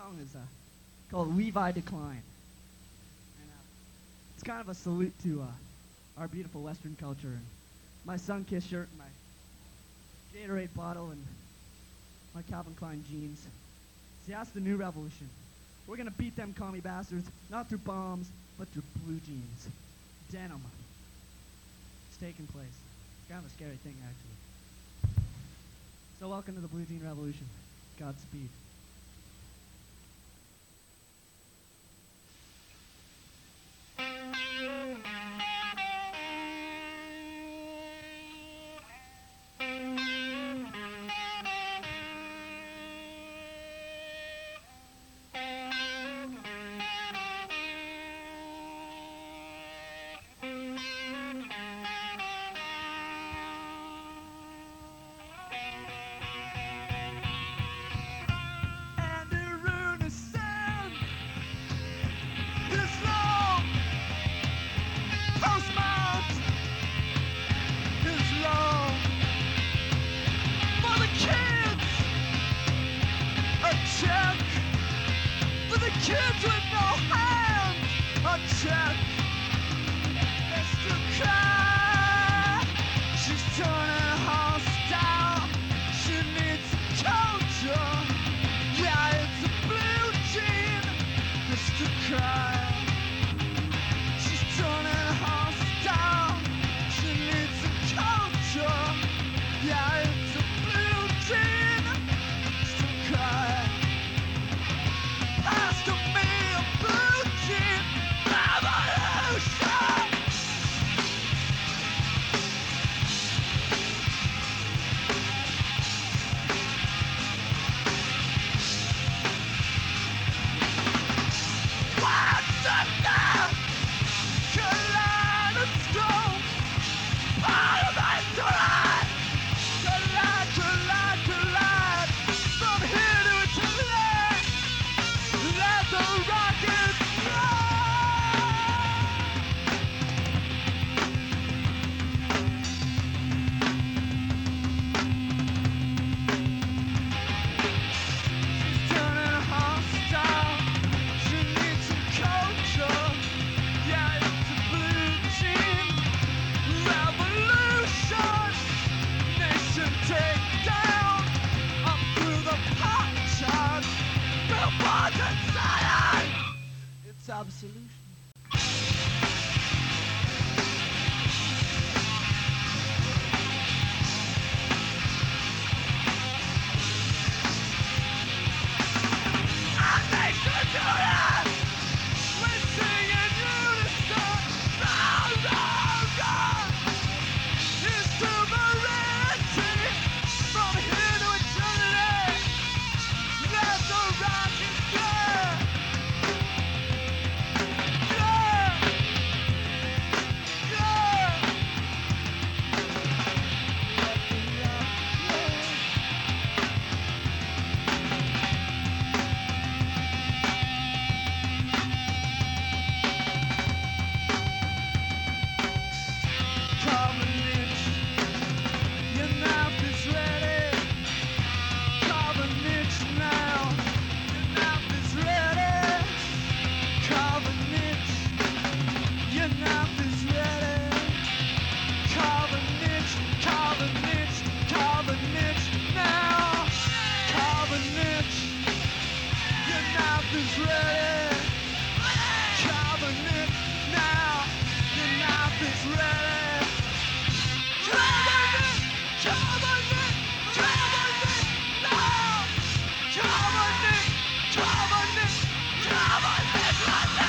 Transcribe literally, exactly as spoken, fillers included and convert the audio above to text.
song is uh, called Levi Decline. And, uh, it's kind of a salute to uh, our beautiful Western culture. And my Sun-Kissed shirt, and my Gatorade bottle, and my Calvin Klein jeans. See, that's the new revolution. We're going to beat them commie bastards, not through bombs, but through blue jeans. Denim. It's taking place. It's kind of a scary thing, actually. So welcome to the Blue Jean Revolution. Godspeed. Kids with no hands, a check. Mister Cry, she's turning hostile. She needs culture. Yeah, it's a blue jean. Mister Cry, she's turning hostile. She needs some culture. Yeah, it's a blue jean. Mister Cry. It's absolution. Come on, Nick! Come on, Nick! Come on, Nick!